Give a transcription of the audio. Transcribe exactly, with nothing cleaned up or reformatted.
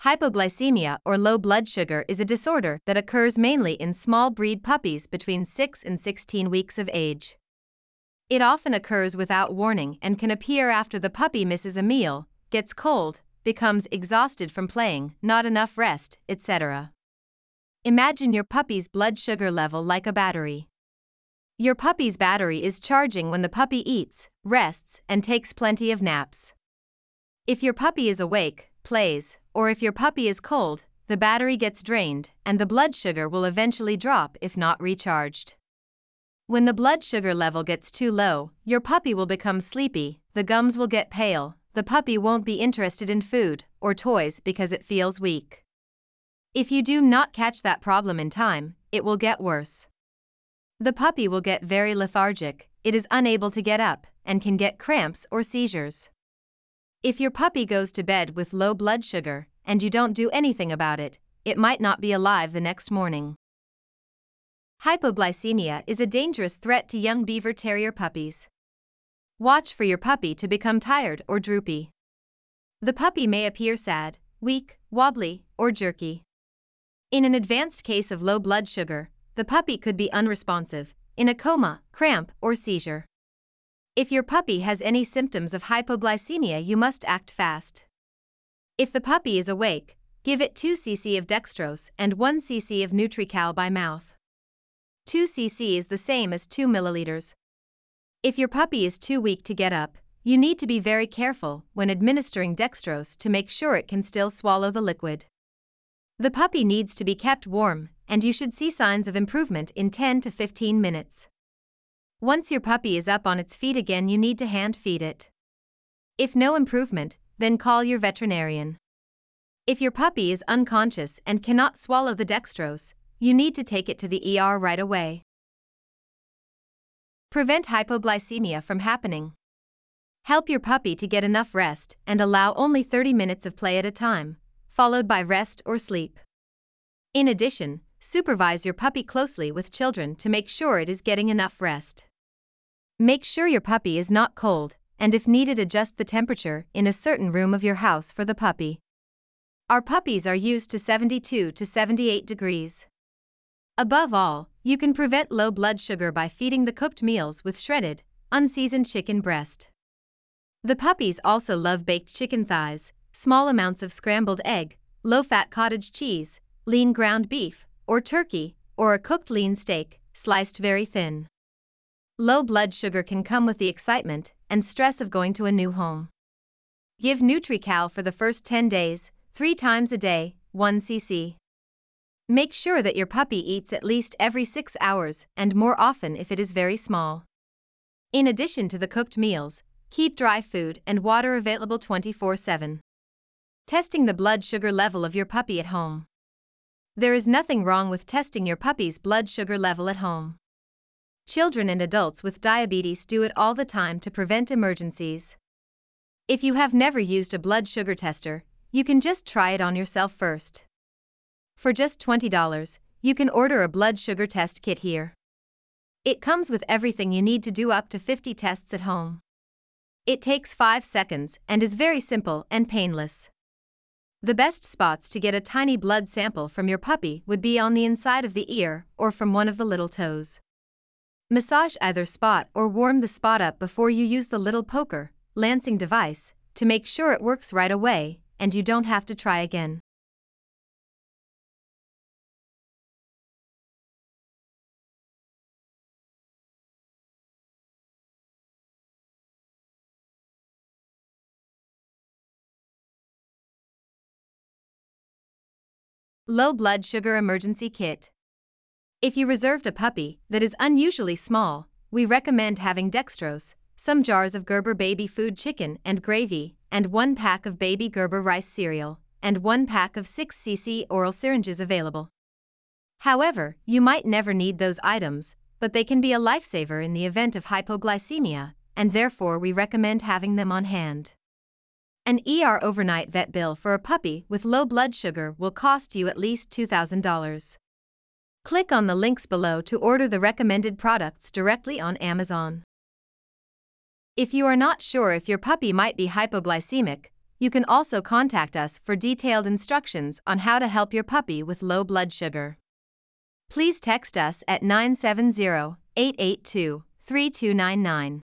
Hypoglycemia or low blood sugar is a disorder that occurs mainly in small breed puppies between six and sixteen weeks of age. It often occurs without warning and can appear after the puppy misses a meal, gets cold, becomes exhausted from playing, not enough rest, et cetera. Imagine your puppy's blood sugar level like a battery. Your puppy's battery is charging when the puppy eats, rests, and takes plenty of naps. If your puppy is awake, plays, or if your puppy is cold, the battery gets drained and the blood sugar will eventually drop if not recharged. When the blood sugar level gets too low, your puppy will become sleepy, the gums will get pale, the puppy won't be interested in food or toys because it feels weak. If you do not catch that problem in time, it will get worse. The puppy will get very lethargic, it is unable to get up, and can get cramps or seizures. If your puppy goes to bed with low blood sugar, and you don't do anything about it, it might not be alive the next morning. Hypoglycemia is a dangerous threat to young Beaver Terrier puppies. Watch for your puppy to become tired or droopy. The puppy may appear sad, weak, wobbly, or jerky. In an advanced case of low blood sugar, the puppy could be unresponsive, in a coma, cramp, or seizure. If your puppy has any symptoms of hypoglycemia, you must act fast. If the puppy is awake, give it two cc of dextrose and one cc of Nutrical by mouth. two cc is the same as two milliliters. If your puppy is too weak to get up, you need to be very careful when administering dextrose to make sure it can still swallow the liquid. The puppy needs to be kept warm, and you should see signs of improvement in ten to fifteen minutes. Once your puppy is up on its feet again, you need to hand feed it. If no improvement, then call your veterinarian. If your puppy is unconscious and cannot swallow the dextrose, you need to take it to the E R right away. Prevent hypoglycemia from happening. Help your puppy to get enough rest and allow only thirty minutes of play at a time, followed by rest or sleep. In addition, supervise your puppy closely with children to make sure it is getting enough rest. Make sure your puppy is not cold, and if needed, adjust the temperature in a certain room of your house for the puppy. Our puppies are used to seventy-two to seventy-eight degrees. Above all, you can prevent low blood sugar by feeding the cooked meals with shredded, unseasoned chicken breast. The puppies also love baked chicken thighs, small amounts of scrambled egg, low-fat cottage cheese, lean ground beef, or turkey, or a cooked lean steak, sliced very thin. Low blood sugar can come with the excitement and stress of going to a new home. Give Nutrical for the first ten days, three times a day, one cc. Make sure that your puppy eats at least every six hours and more often if it is very small. In addition to the cooked meals, keep dry food and water available twenty-four seven. Testing the blood sugar level of your puppy at home. There is nothing wrong with testing your puppy's blood sugar level at home. Children and adults with diabetes do it all the time to prevent emergencies. If you have never used a blood sugar tester, you can just try it on yourself first. For just twenty dollars, you can order a blood sugar test kit here. It comes with everything you need to do up to fifty tests at home. It takes five seconds and is very simple and painless. The best spots to get a tiny blood sample from your puppy would be on the inside of the ear or from one of the little toes. Massage either spot or warm the spot up before you use the little poker, lancing device, to make sure it works right away and you don't have to try again. Low blood sugar emergency kit. If you reserved a puppy that is unusually small, we recommend having dextrose, some jars of Gerber baby food chicken and gravy, and one pack of baby Gerber rice cereal, and one pack of six cc oral syringes available. However, you might never need those items, but they can be a lifesaver in the event of hypoglycemia, and therefore we recommend having them on hand. An E R overnight vet bill for a puppy with low blood sugar will cost you at least two thousand dollars. Click on the links below to order the recommended products directly on Amazon. If you are not sure if your puppy might be hypoglycemic, You can also contact us for detailed instructions on how to help your puppy with low blood sugar. Please text us at nine seven zero, eight eight two, three two nine nine.